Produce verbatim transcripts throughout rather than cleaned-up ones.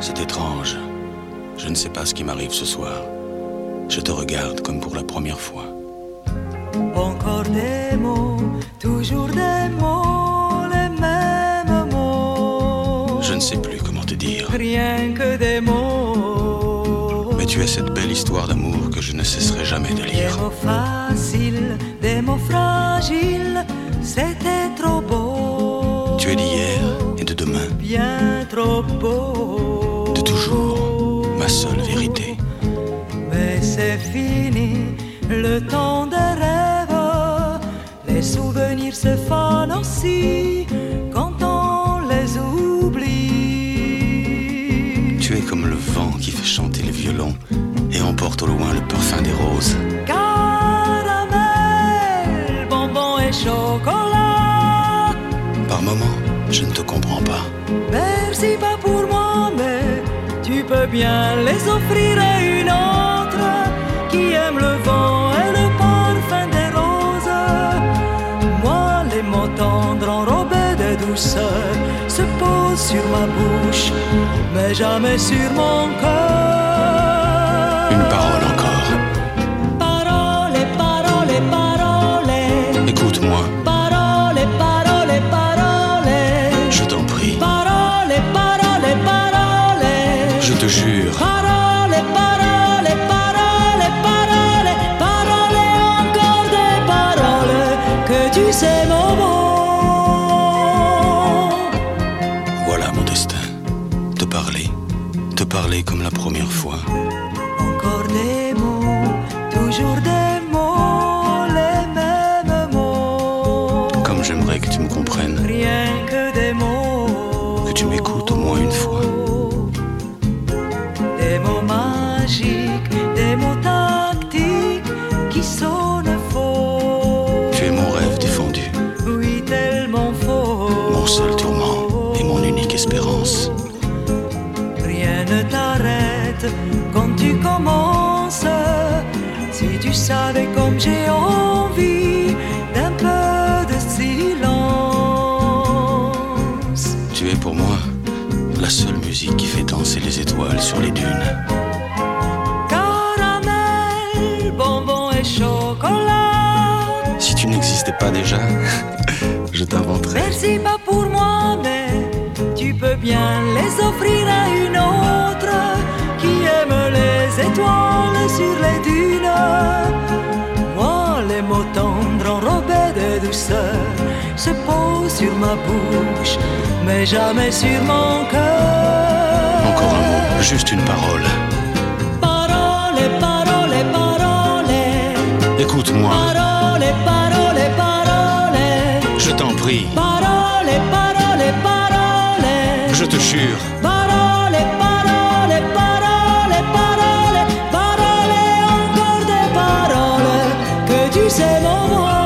C'est étrange. Je ne sais pas ce qui m'arrive ce soir. Je te regarde comme pour la première fois. Encore des mots, toujours des mots, les mêmes mots. Je ne sais plus comment te dire. Rien que des mots. Mais tu es cette belle histoire d'amour que je ne cesserai jamais de lire. Des mots faciles, des mots fragiles, c'était trop beau. Tu es d'hier et de demain. Bien trop beau. De toujours, ma seule vérité. Mais c'est fini, le temps des rêves. Les souvenirs se fanent aussi quand on les oublie. Tu es comme le vent qui fait chanter le violon et emporte au loin le parfum des roses. Caramel, bonbons et chocolat. Par moments, je ne te comprends pas. Merci pas pour moi, mais tu peux bien les offrir à une autre qui aime le vent et le parfum des roses. Moi, les mots tendres enrobés de douceur se posent sur ma bouche, mais jamais sur mon cœur. Une parole encore. Parole, parole, parole. Écoute-moi. Parole, parole, parole. Je t'en prie. Parole, parole, parole. Je te jure. Parole, parole, parole, parole. Parole, encore des paroles que tu sais mon mot. Voilà mon destin. Te parler. Te parler comme la première fois. Encore des mots, toujours des mots, les mêmes mots. Comme j'aimerais que tu me comprennes. Rien que des mots. Que tu m'écoutes au moins une fois. Des mots magiques, des mots tactiques qui sonnent faux. Tu es mon rêve défendu. Oui, tellement faux. Mon seul tourment et mon unique espérance. Rien ne t'arrête quand tu commences. Si tu savais comme j'ai envie d'un peu de silence. Tu es pour moi la seule musique qui fait danser les étoiles sur les dunes. Caramel, bonbons et chocolat. Si tu n'existais pas déjà, je t'inventerais. Merci pas pour moi, mais tu peux bien les offrir à une autre qui aime les étoiles sur les dunes. Moi, les mots tendres enrobés de douceur se posent sur ma bouche, mais jamais sur mon cœur. Encore un mot, juste une parole. Parole, parole, parole. Écoute-moi. Parole, parole, parole. Je t'en prie. Parole, parole, parole. Je te jure. Parole, parole, parole, parole. Parole, encore des paroles que tu sais mon mot.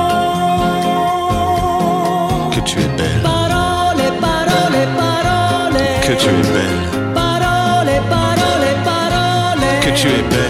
Que tu es belle. Parole, parole, parole. Que tu es belle. Parole, parole, parole. Que tu es belle.